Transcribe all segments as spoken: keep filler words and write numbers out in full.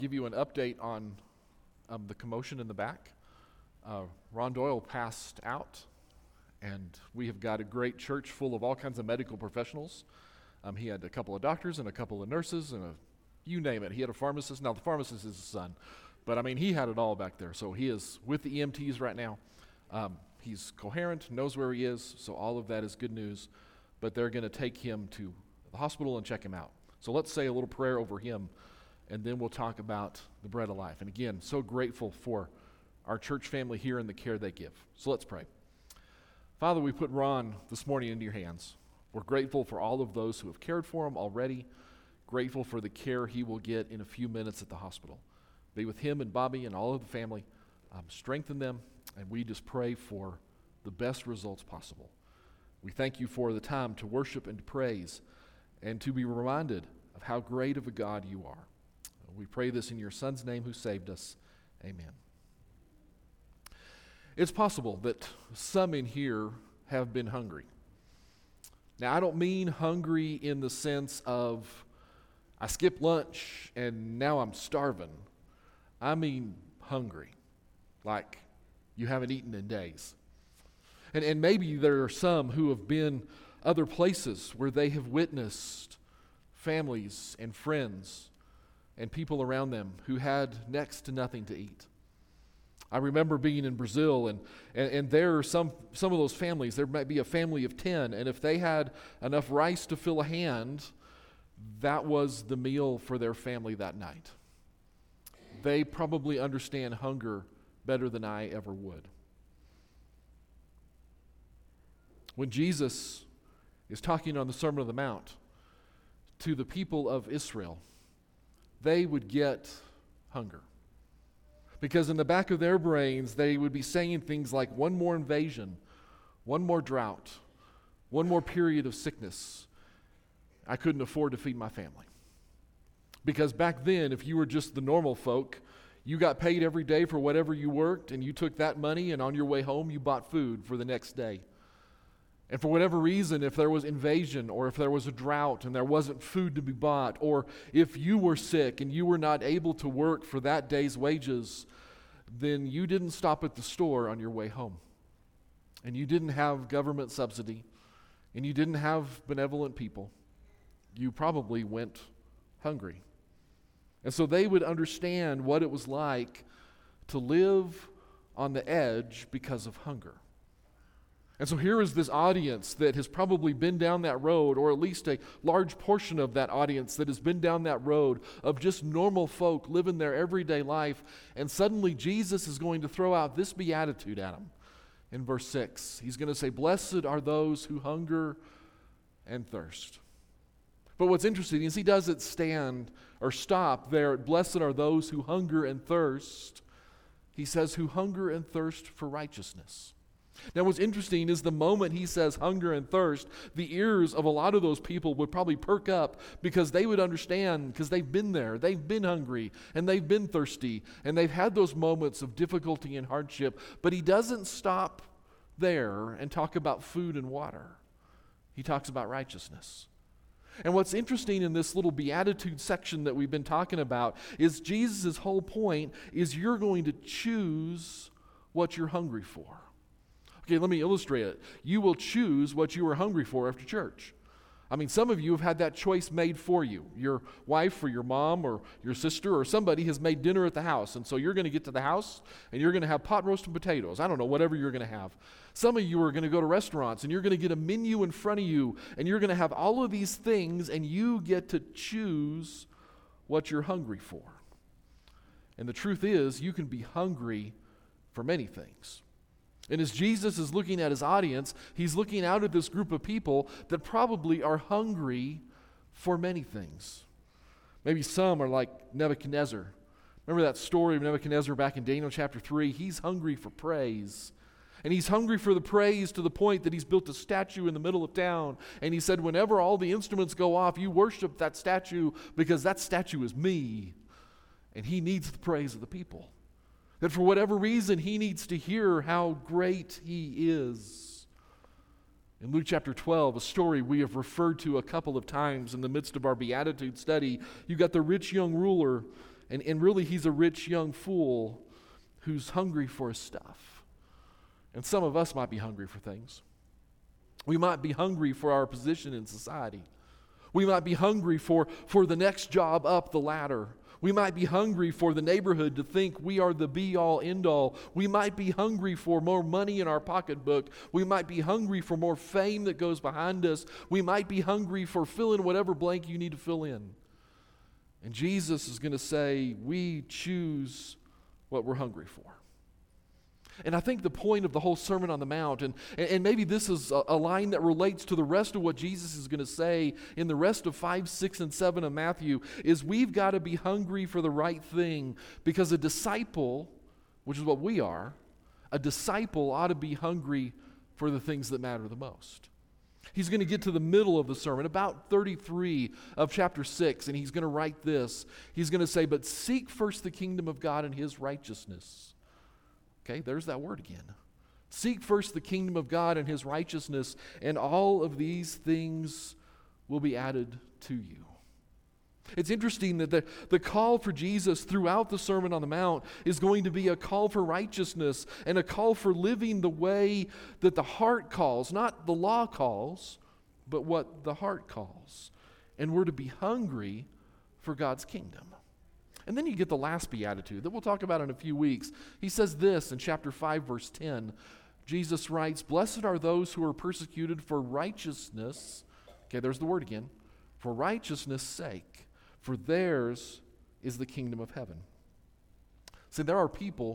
Give you an update on um, the commotion in the back. Uh, Ron Doyle passed out, and we have got a great church full of all kinds of medical professionals. Um, he had a couple of doctors and a couple of nurses and a, you name it. He had a pharmacist. Now, the pharmacist is his son, but I mean, he had it all back there. So he is with the E M Ts right now. Um, he's coherent, knows where he is, so all of that is good news. But they're going to take him to the hospital and check him out. So let's say a little prayer over him, and then we'll talk about the bread of life. And again, so grateful for our church family here and the care they give. So let's pray. Father, we put Ron this morning into your hands. We're grateful for all of those who have cared for him already, grateful for the care he will get in a few minutes at the hospital. Be with him and Bobby and all of the family. Um, strengthen them, and we just pray for the best results possible. We thank you for the time to worship and to praise and to be reminded of how great of a God you are. We pray this in your Son's name who saved us. Amen. It's possible that some in here have been hungry. Now, I don't mean hungry in the sense of I skipped lunch and now I'm starving. I mean hungry, like you haven't eaten in days. And, and maybe there are some who have been other places where they have witnessed families and friends and people around them who had next to nothing to eat. I remember being in Brazil, and, and, and there are some, some of those families, there might be a family of ten, and if they had enough rice to fill a hand, that was the meal for their family that night. They probably understand hunger better than I ever would. When Jesus is talking on the Sermon on the Mount to the people of Israel, they would get hunger. Because in the back of their brains, they would be saying things like, one more invasion, one more drought, one more period of sickness. I couldn't afford to feed my family. Because back then, if you were just the normal folk, you got paid every day for whatever you worked, and you took that money, and on your way home, you bought food for the next day. And for whatever reason, if there was invasion or if there was a drought and there wasn't food to be bought, or if you were sick and you were not able to work for that day's wages, then you didn't stop at the store on your way home. And you didn't have government subsidy, and you didn't have benevolent people. You probably went hungry. And so they would understand what it was like to live on the edge because of hunger. And so here is this audience that has probably been down that road, or at least a large portion of that audience that has been down that road of just normal folk living their everyday life, and suddenly Jesus is going to throw out this beatitude at them in verse six. He's going to say, "Blessed are those who hunger and thirst." But what's interesting is he doesn't stand or stop there at "Blessed are those who hunger and thirst." He says, "Who hunger and thirst for righteousness." Now, what's interesting is the moment he says hunger and thirst, the ears of a lot of those people would probably perk up, because they would understand, because they've been there, they've been hungry, and they've been thirsty, and they've had those moments of difficulty and hardship. But he doesn't stop there and talk about food and water. He talks about righteousness. And what's interesting in this little beatitude section that we've been talking about is Jesus' whole point is you're going to choose what you're hungry for. Okay, let me illustrate it. You will choose what you were hungry for after church. I mean, some of you have had that choice made for you. Your wife or your mom or your sister or somebody has made dinner at the house, and so you're going to get to the house and you're going to have pot roast and potatoes. I don't know, whatever you're going to have. Some of you are going to go to restaurants and you're going to get a menu in front of you, and you're going to have all of these things, and you get to choose what you're hungry for. And the truth is, you can be hungry for many things. And as Jesus is looking at his audience, he's looking out at this group of people that probably are hungry for many things. Maybe some are like Nebuchadnezzar. Remember that story of Nebuchadnezzar back in Daniel chapter three? He's hungry for praise. And he's hungry for the praise to the point that he's built a statue in the middle of town. And he said, whenever all the instruments go off, you worship that statue, because that statue is me. And he needs the praise of the people. That for whatever reason, he needs to hear how great he is. In Luke chapter twelve, a story we have referred to a couple of times in the midst of our Beatitude study, you got the rich young ruler, And, and really, he's a rich young fool who's hungry for his stuff. And some of us might be hungry for things. We might be hungry for our position in society. We might be hungry for, for the next job up the ladder. We might be hungry for the neighborhood to think we are the be-all, end-all. We might be hungry for more money in our pocketbook. We might be hungry for more fame that goes behind us. We might be hungry for fill in whatever blank you need to fill in. And Jesus is going to say, we choose what we're hungry for. And I think the point of the whole Sermon on the Mount, and, and maybe this is a, a line that relates to the rest of what Jesus is going to say in the rest of five, six, and seven of Matthew, is we've got to be hungry for the right thing, because a disciple, which is what we are, a disciple ought to be hungry for the things that matter the most. He's going to get to the middle of the sermon, about thirty-three of chapter six, and he's going to write this. He's going to say, but seek first the kingdom of God and his righteousness. Okay, there's that word again. Seek first the kingdom of God and his righteousness, and all of these things will be added to you. It's interesting that the, the call for Jesus throughout the Sermon on the Mount is going to be a call for righteousness and a call for living the way that the heart calls, not the law calls, but what the heart calls. And we're to be hungry for God's kingdom. And then you get the last beatitude that we'll talk about in a few weeks. He says this in chapter five, verse ten. Jesus writes, blessed are those who are persecuted for righteousness. Okay, there's the word again. For righteousness' sake, for theirs is the kingdom of heaven. See, there are people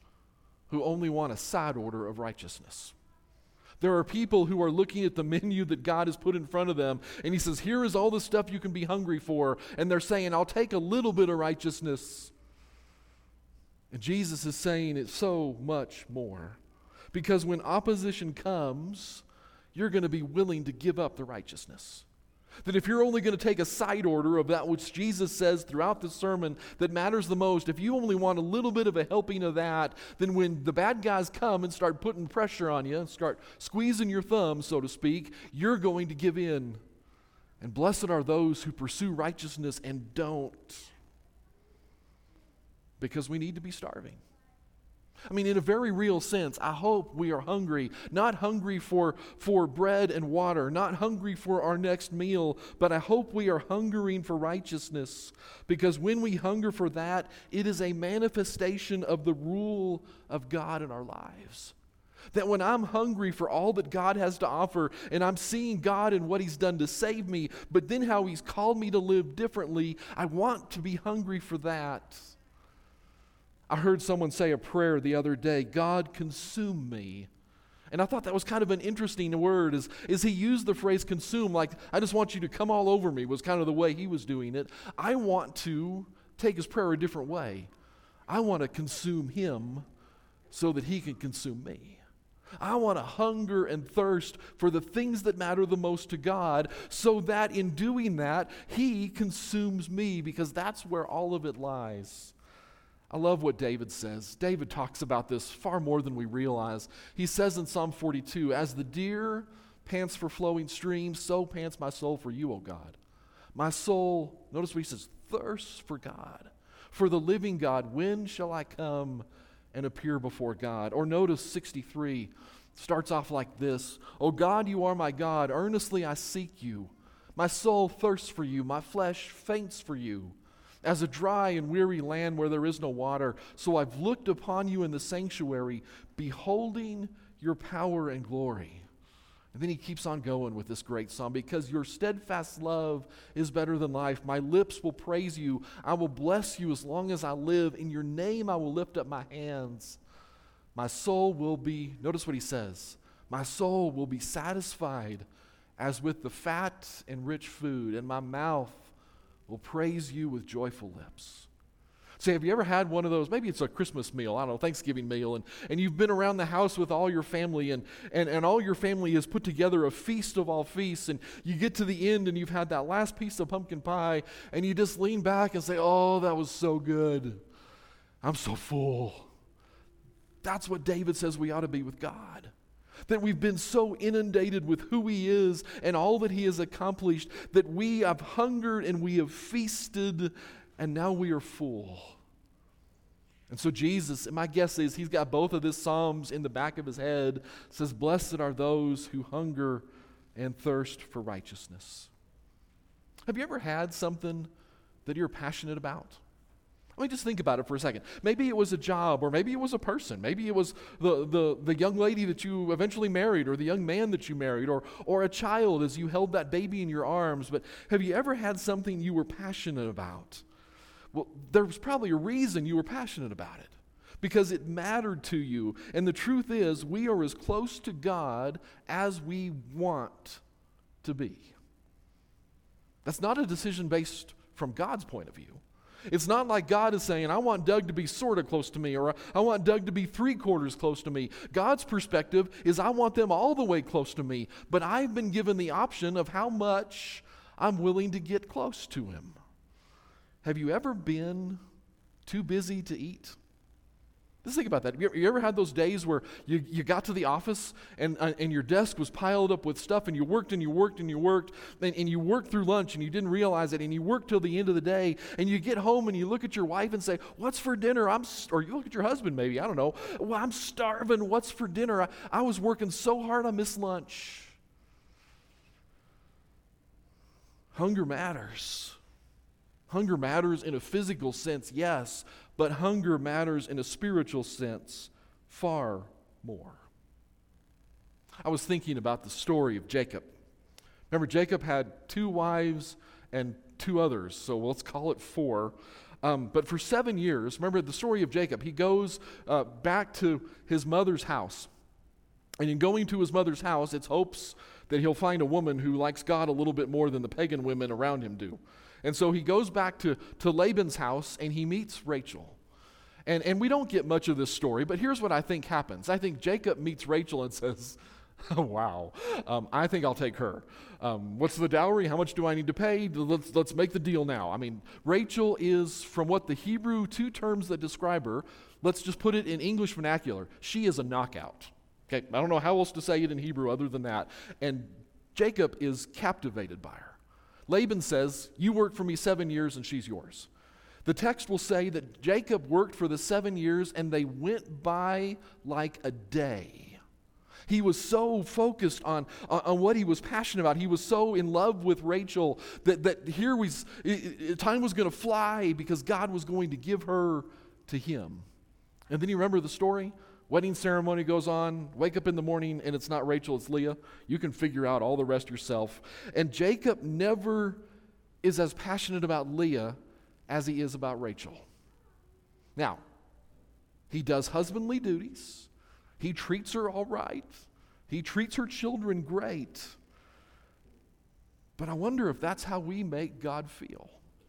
who only want a side order of righteousness. There are people who are looking at the menu that God has put in front of them, and he says, here is all the stuff you can be hungry for, and they're saying, I'll take a little bit of righteousness. And Jesus is saying it's so much more. Because when opposition comes, you're going to be willing to give up the righteousness. That if you're only going to take a side order of that which Jesus says throughout the sermon that matters the most, if you only want a little bit of a helping of that, then when the bad guys come and start putting pressure on you, and start squeezing your thumb, so to speak, you're going to give in. And blessed are those who pursue righteousness and don't. Because we need to be starving. I mean, in a very real sense, I hope we are hungry, not hungry for, for bread and water, not hungry for our next meal, but I hope we are hungering for righteousness, because when we hunger for that, it is a manifestation of the rule of God in our lives. That when I'm hungry for all that God has to offer, and I'm seeing God and what he's done to save me, but then how he's called me to live differently, I want to be hungry for that. I heard someone say a prayer the other day, God, consume me. And I thought that was kind of an interesting word, is, is he used the phrase consume, like, I just want you to come all over me, was kind of the way he was doing it. I want to take his prayer a different way. I want to consume him so that he can consume me. I want to hunger and thirst for the things that matter the most to God, so that in doing that, he consumes me, because that's where all of it lies. I love what David says. David talks about this far more than we realize. He says in Psalm forty-two, as the deer pants for flowing streams, so pants my soul for you, O God. My soul, notice what he says, thirsts for God, for the living God. When shall I come and appear before God? Or notice sixty-three starts off like this. O God, you are my God. Earnestly I seek you. My soul thirsts for you. My flesh faints for you. As a dry and weary land where there is no water, so I've looked upon you in the sanctuary, beholding your power and glory. And then he keeps on going with this great psalm. Because your steadfast love is better than life. My lips will praise you. I will bless you as long as I live. In your name I will lift up my hands. My soul will be, notice what he says, my soul will be satisfied as with the fat and rich food, and my mouth will praise you with joyful lips. Say, have you ever had one of those, maybe it's a Christmas meal, I don't know, Thanksgiving meal, and, and you've been around the house with all your family, and, and, and all your family has put together a feast of all feasts, and you get to the end and you've had that last piece of pumpkin pie, and you just lean back and say, oh, that was so good. I'm so full. That's what David says we ought to be with God. That we've been so inundated with who he is and all that he has accomplished that we have hungered and we have feasted and now we are full. And so Jesus, my guess is he's got both of these Psalms in the back of his head, says, blessed are those who hunger and thirst for righteousness. Have you ever had something that you're passionate about? I mean, just think about it for a second. Maybe it was a job, or maybe it was a person. Maybe it was the, the, the young lady that you eventually married, or the young man that you married, or, or a child as you held that baby in your arms. But have you ever had something you were passionate about? Well, there was probably a reason you were passionate about it, because it mattered to you. And the truth is, we are as close to God as we want to be. That's not a decision based from God's point of view. It's not like God is saying, I want Doug to be sort of close to me, or I want Doug to be three quarters close to me. God's perspective is I want them all the way close to me, but I've been given the option of how much I'm willing to get close to him. Have you ever been too busy to eat? Just think about that. You ever, you ever had those days where you, you got to the office and, uh, and your desk was piled up with stuff, and you worked and you worked and you worked and, and you worked through lunch and you didn't realize it, and you worked till the end of the day, and you get home and you look at your wife and say, what's for dinner? I'm st-, or you look at your husband maybe, I don't know. Well, I'm starving. What's for dinner? I, I was working so hard I missed lunch. Hunger matters. Hunger matters in a physical sense, yes, but hunger matters in a spiritual sense far more. I was thinking about the story of Jacob. Remember, Jacob had two wives and two others, so let's call it four. Um, but for seven years, remember the story of Jacob, he goes uh, back to his mother's house. And in going to his mother's house, it's hopes that he'll find a woman who likes God a little bit more than the pagan women around him do. And so he goes back to, to Laban's house, and he meets Rachel. And, and we don't get much of this story, but here's what I think happens. I think Jacob meets Rachel and says, oh, wow, um, I think I'll take her. Um, what's the dowry? How much do I need to pay? Let's, let's make the deal now. I mean, Rachel is, from what the Hebrew two terms that describe her, let's just put it in English vernacular, she is a knockout. Okay, I don't know how else to say it in Hebrew other than that. And Jacob is captivated by her. Laban says, you worked for me seven years and she's yours. The text will say that Jacob worked for the seven years and they went by like a day. He was so focused on, on, on what he was passionate about. He was so in love with Rachel that, that here was, it, time was going to fly because God was going to give her to him. And then you remember the story? Wedding ceremony goes on, wake up in the morning, and it's not Rachel, it's Leah. You can figure out all the rest yourself. And Jacob never is as passionate about Leah as he is about Rachel. Now, he does husbandly duties. He treats her all right. He treats her children great. But I wonder if that's how we make God feel.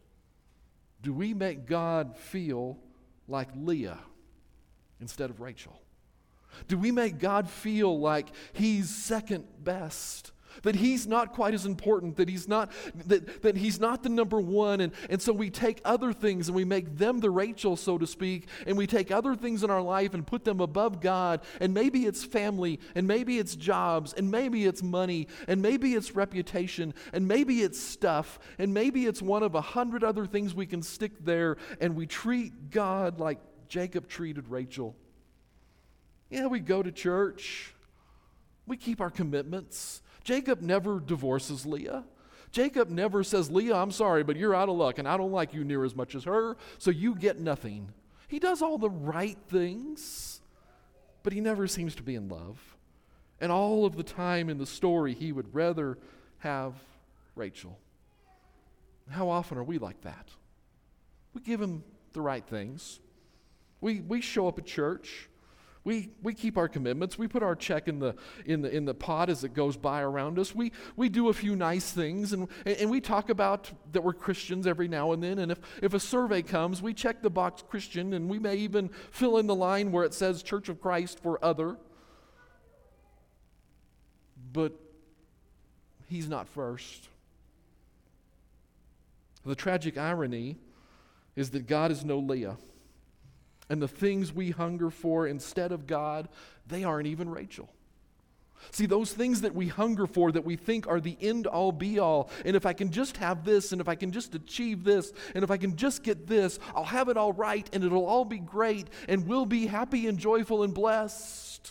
Do we make God feel like Leah instead of Rachel? Do we make God feel like he's second best? That he's not quite as important, that he's not that, that he's not the number one, and, and so we take other things and we make them the Rachel, so to speak, and we take other things in our life and put them above God, and maybe it's family, and maybe it's jobs, and maybe it's money, and maybe it's reputation, and maybe it's stuff, and maybe it's one of a hundred other things we can stick there, and we treat God like Jacob treated Rachel. Yeah, we go to church. We keep our commitments. Jacob never divorces Leah. Jacob never says, Leah, I'm sorry, but you're out of luck, and I don't like you near as much as her, so you get nothing. He does all the right things, but he never seems to be in love. And all of the time in the story, he would rather have Rachel. How often are we like that? We give him the right things. We, we show up at church. We we keep our commitments. We put our check in the in the in the pot as it goes by around us. We we do a few nice things, and and we talk about that we're Christians every now and then. And if, if a survey comes, we check the box Christian, and we may even fill in the line where it says Church of Christ for other. But he's not first. The tragic irony is that God is no Leah. And the things we hunger for instead of God, they aren't even Rachel. See, those things that we hunger for, that we think are the end-all, be-all, and if I can just have this, and if I can just achieve this, and if I can just get this, I'll have it all right, and it'll all be great, and we'll be happy and joyful and blessed.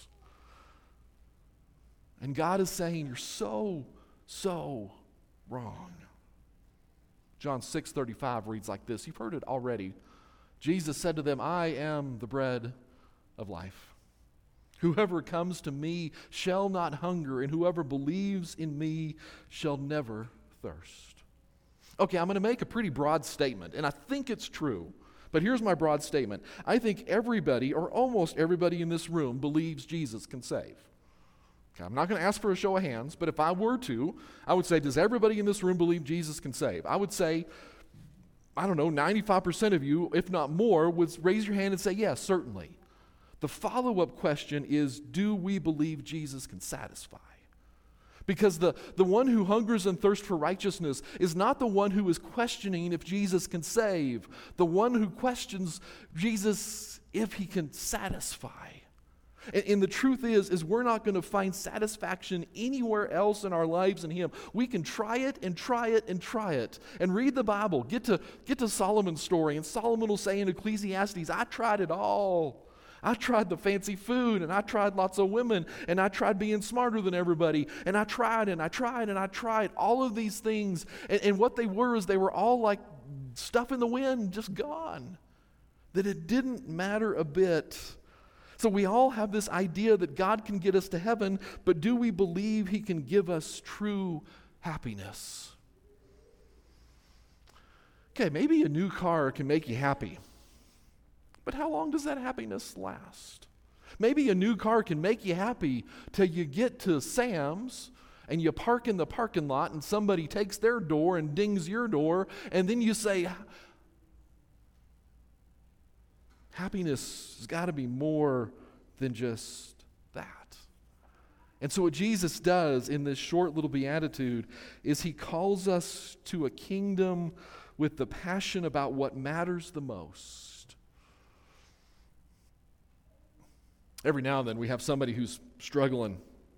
And God is saying, you're so, so wrong. John six thirty-five reads like this. You've heard it already. Jesus said to them, I am the bread of life. Whoever comes to me shall not hunger, and whoever believes in me shall never thirst. Okay, I'm going to make a pretty broad statement, and I think it's true. But here's my broad statement. I think everybody, or almost everybody in this room, believes Jesus can save. Okay, I'm not going to ask for a show of hands, but if I were to, I would say, does everybody in this room believe Jesus can save? I would say, I don't know, ninety-five percent of you, if not more, would raise your hand and say, yes, certainly. The follow-up question is, do we believe Jesus can satisfy? Because the, the one who hungers and thirsts for righteousness is not the one who is questioning if Jesus can save. The one who questions Jesus if he can satisfy. And, and the truth is, is we're not going to find satisfaction anywhere else in our lives in him. We can try it and try it and try it. And read the Bible. Get to, get to Solomon's story. And Solomon will say in Ecclesiastes, I tried it all. I tried the fancy food, and I tried lots of women, and I tried being smarter than everybody, and I tried and I tried and I tried all of these things. And, and what they were is they were all like stuff in the wind, just gone. That it didn't matter a bit. So we all have this idea that God can get us to heaven, but do we believe he can give us true happiness? Okay, maybe a new car can make you happy. But how long does that happiness last? Maybe a new car can make you happy till you get to Sam's and you park in the parking lot and somebody takes their door and dings your door, and then you say, happiness has got to be more than just that. And so what Jesus does in this short little beatitude is he calls us to a kingdom with the passion about what matters the most. Every now and then we have somebody who's struggling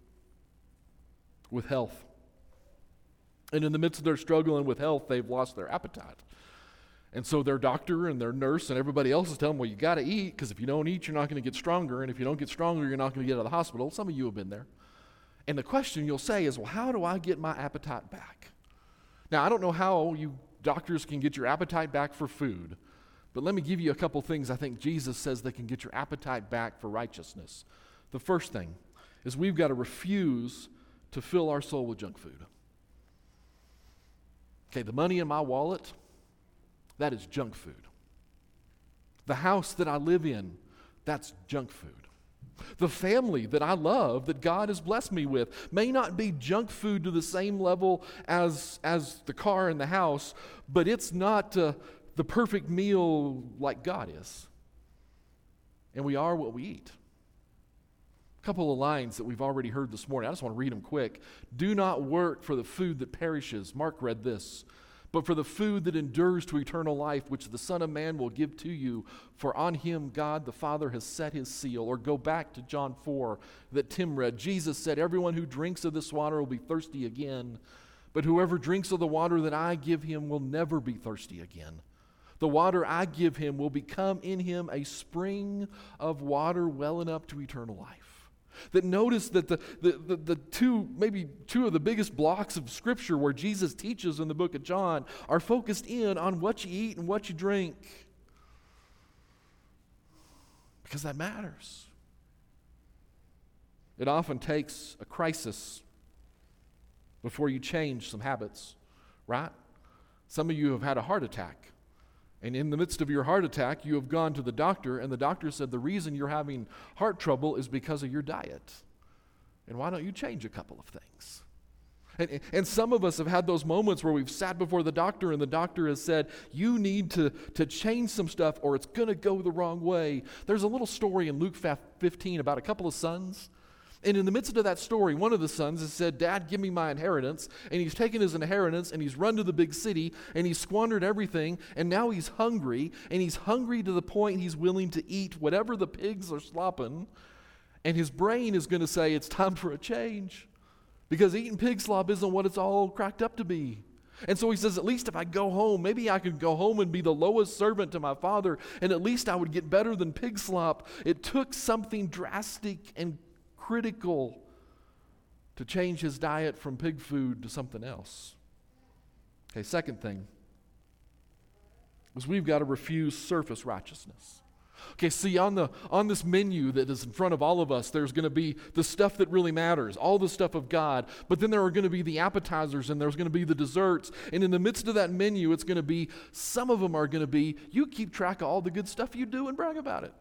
with health. And in the midst of their struggling with health, they've lost their appetite. And so their doctor and their nurse and everybody else is telling them, well, you got to eat, because if you don't eat, you're not going to get stronger. And if you don't get stronger, you're not going to get out of the hospital. Some of you have been there. And the question you'll say is, well, how do I get my appetite back? Now, I don't know how you doctors can get your appetite back for food. But let me give you a couple things I think Jesus says that can get your appetite back for righteousness. The first thing is we've got to refuse to fill our soul with junk food. Okay, the money in my wallet, that is junk food. The house that I live in, that's junk food. The family that I love, that God has blessed me with, may not be junk food to the same level as, as the car and the house, but it's not uh, the perfect meal like God is. And we are what we eat. A couple of lines that we've already heard this morning. I just want to read them quick. Do not work for the food that perishes. Mark read this. But for the food that endures to eternal life, which the Son of Man will give to you, for on him God the Father has set his seal. Or go back to John four that Tim read. Jesus said, everyone who drinks of this water will be thirsty again, but whoever drinks of the water that I give him will never be thirsty again. The water I give him will become in him a spring of water welling up to eternal life. That notice that the, the, the, the two, maybe two of the biggest blocks of Scripture where Jesus teaches in the book of John are focused in on what you eat and what you drink. Because that matters. It often takes a crisis before you change some habits, right? Some of you have had a heart attack. And in the midst of your heart attack, you have gone to the doctor, and the doctor said the reason you're having heart trouble is because of your diet. And why don't you change a couple of things? And, and some of us have had those moments where we've sat before the doctor, and the doctor has said, you need to, to change some stuff or it's going to go the wrong way. There's a little story in Luke fifteen about a couple of sons. And in the midst of that story, one of the sons has said, Dad, give me my inheritance. And he's taken his inheritance and he's run to the big city and he's squandered everything. And now he's hungry. And he's hungry to the point he's willing to eat whatever the pigs are slopping. And his brain is going to say it's time for a change because eating pig slop isn't what it's all cracked up to be. And so he says, at least if I go home, maybe I could go home and be the lowest servant to my father, and at least I would get better than pig slop. It took something drastic and critical to change his diet from pig food to something else. Okay, second thing is we've got to refuse surface righteousness. Okay, see, on the on this menu that is in front of all of us, there's going to be the stuff that really matters, all the stuff of God, but then there are going to be the appetizers and there's going to be the desserts, and in the midst of that menu, it's going to be, some of them are going to be, you keep track of all the good stuff you do and brag about it.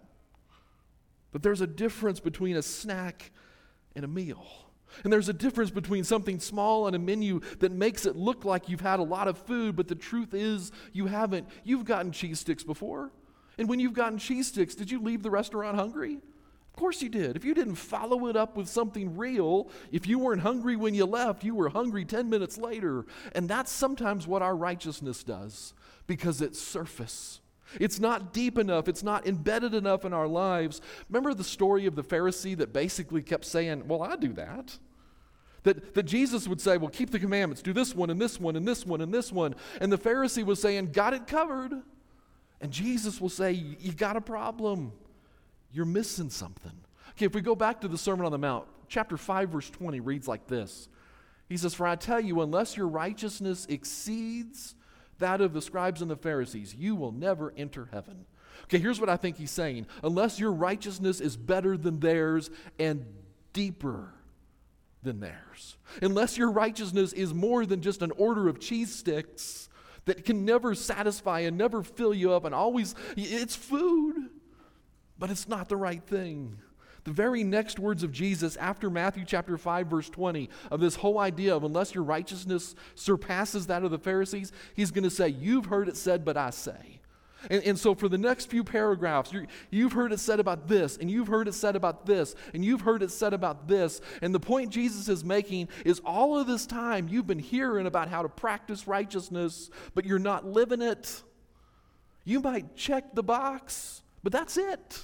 But there's a difference between a snack and a meal. And there's a difference between something small on a menu that makes it look like you've had a lot of food, but the truth is you haven't. You've gotten cheese sticks before. And when you've gotten cheese sticks, did you leave the restaurant hungry? Of course you did. If you didn't follow it up with something real, if you weren't hungry when you left, you were hungry ten minutes later. And that's sometimes what our righteousness does, because it's surface. It's not deep enough. It's not embedded enough in our lives. Remember the story of the Pharisee that basically kept saying, well, I do that. That, that Jesus would say, well, keep the commandments. Do this one and this one and this one and this one. And the Pharisee was saying, got it covered. And Jesus will say, you got a problem. You're missing something. Okay, if we go back to the Sermon on the Mount, chapter five, verse twenty reads like this. He says, for I tell you, unless your righteousness exceeds that of the scribes and the Pharisees, you will never enter heaven. Okay, here's what I think he's saying. Unless your righteousness is better than theirs and deeper than theirs. Unless your righteousness is more than just an order of cheese sticks that can never satisfy and never fill you up and always, it's food, but it's not the right thing. The very next words of Jesus after Matthew chapter five, verse twenty, of this whole idea of unless your righteousness surpasses that of the Pharisees, he's going to say, you've heard it said, but I say. And, and so for the next few paragraphs, you're, you've heard it said about this, and you've heard it said about this, and you've heard it said about this. And the point Jesus is making is all of this time you've been hearing about how to practice righteousness, but you're not living it. You might check the box, but that's it.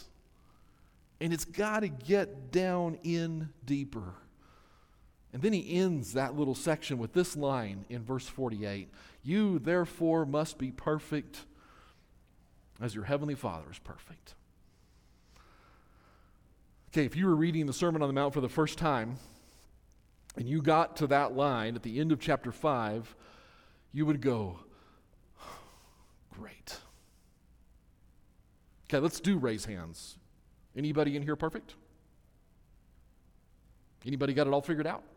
And it's got to get down in deeper. And then he ends that little section with this line in verse forty-eight. You therefore must be perfect as your heavenly Father is perfect. Okay, if you were reading the Sermon on the Mount for the first time, and you got to that line at the end of chapter five, you would go, great. Okay, let's do raise hands. Anybody in here perfect? Anybody got it all figured out?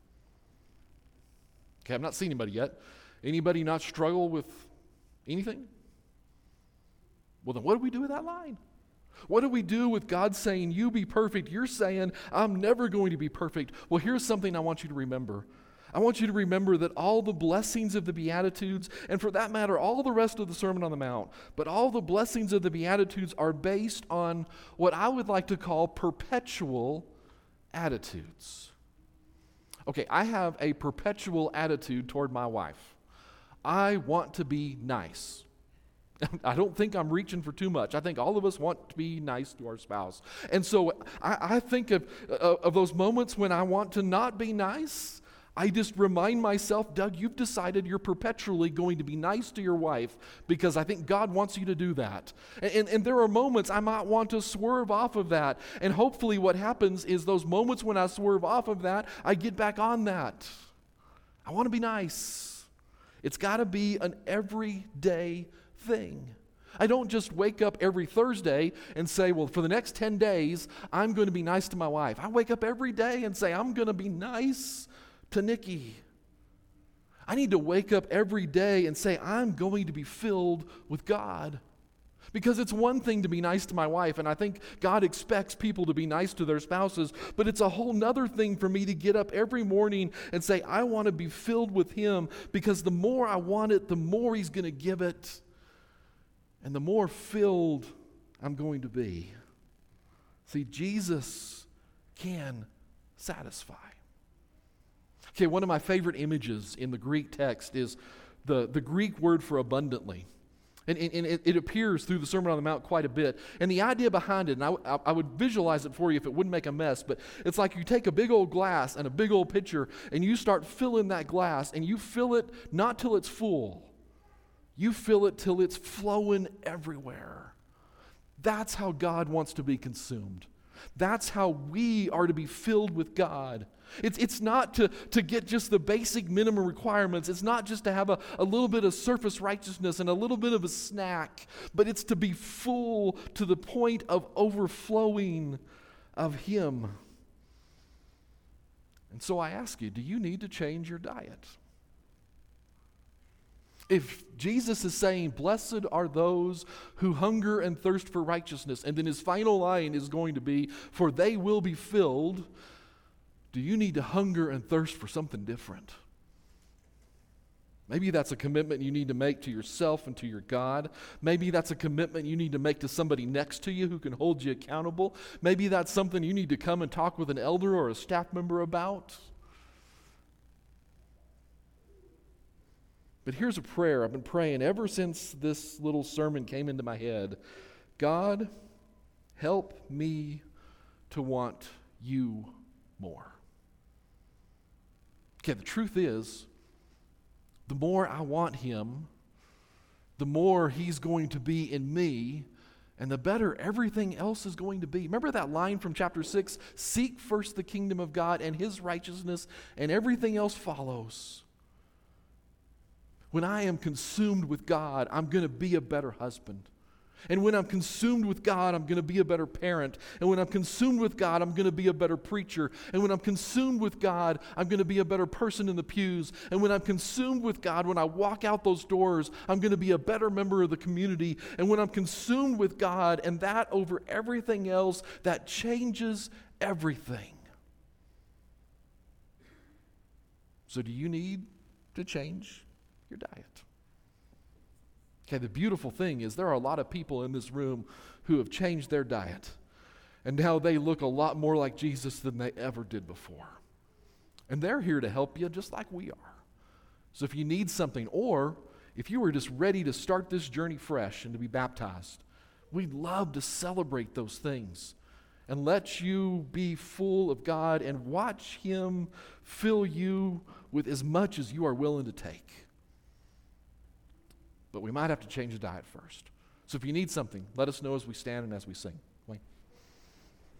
Okay, I've not seen anybody yet. Anybody not struggle with anything? Well, then what do we do with that line? What do we do with God saying, you be perfect? You're saying, I'm never going to be perfect. Well, here's something I want you to remember. I want you to remember that all the blessings of the Beatitudes, and for that matter, all the rest of the Sermon on the Mount, but all the blessings of the Beatitudes are based on what I would like to call perpetual attitudes. Okay, I have a perpetual attitude toward my wife. I want to be nice. I don't think I'm reaching for too much. I think all of us want to be nice to our spouse. And so I, I think of, of, of those moments when I want to not be nice. I just remind myself, Doug, you've decided you're perpetually going to be nice to your wife because I think God wants you to do that. And, and, and there are moments I might want to swerve off of that. And hopefully what happens is those moments when I swerve off of that, I get back on that. I want to be nice. It's got to be an everyday thing. I don't just wake up every Thursday and say, well, for the next ten days, I'm going to be nice to my wife. I wake up every day and say, I'm going to be nice to Nikki. I need to wake up every day and say, I'm going to be filled with God. Because it's one thing to be nice to my wife, and I think God expects people to be nice to their spouses, but it's a whole nother thing for me to get up every morning and say, I want to be filled with Him, because the more I want it, the more He's going to give it, and the more filled I'm going to be. See, Jesus can satisfy. Okay, one of my favorite images in the Greek text is the, the Greek word for abundantly. And, and, and it, it appears through the Sermon on the Mount quite a bit. And the idea behind it, and I, I, I would visualize it for you if it wouldn't make a mess, but it's like you take a big old glass and a big old pitcher, and you start filling that glass, and you fill it not till it's full. You fill it till it's flowing everywhere. That's how God wants to be consumed. That's how we are to be filled with God. It's, it's not to, to get just the basic minimum requirements. It's not just to have a, a little bit of surface righteousness and a little bit of a snack, but it's to be full to the point of overflowing of Him. And so I ask you, do you need to change your diet? If Jesus is saying, blessed are those who hunger and thirst for righteousness, and then his final line is going to be, for they will be filled, do you need to hunger and thirst for something different? Maybe that's a commitment you need to make to yourself and to your God. Maybe that's a commitment you need to make to somebody next to you who can hold you accountable. Maybe that's something you need to come and talk with an elder or a staff member about. But here's a prayer I've been praying ever since this little sermon came into my head. God, help me to want you more. Okay, the truth is, the more I want Him, the more He's going to be in me, and the better everything else is going to be. Remember that line from chapter six? Seek first the kingdom of God and His righteousness, and everything else follows. When I am consumed with God, I'm going to be a better husband. And when I'm consumed with God, I'm going to be a better parent. And when I'm consumed with God, I'm going to be a better preacher. And when I'm consumed with God, I'm going to be a better person in the pews. And when I'm consumed with God, when I walk out those doors, I'm going to be a better member of the community. And when I'm consumed with God and that over everything else, that changes everything. So do you need to change your diet? Okay, the beautiful thing is there are a lot of people in this room who have changed their diet, and now they look a lot more like Jesus than they ever did before. And they're here to help you just like we are. So if you need something, or if you were just ready to start this journey fresh and to be baptized, we'd love to celebrate those things and let you be full of God and watch Him fill you with as much as you are willing to take. But we might have to change the diet first. So if you need something, let us know as we stand and as we sing.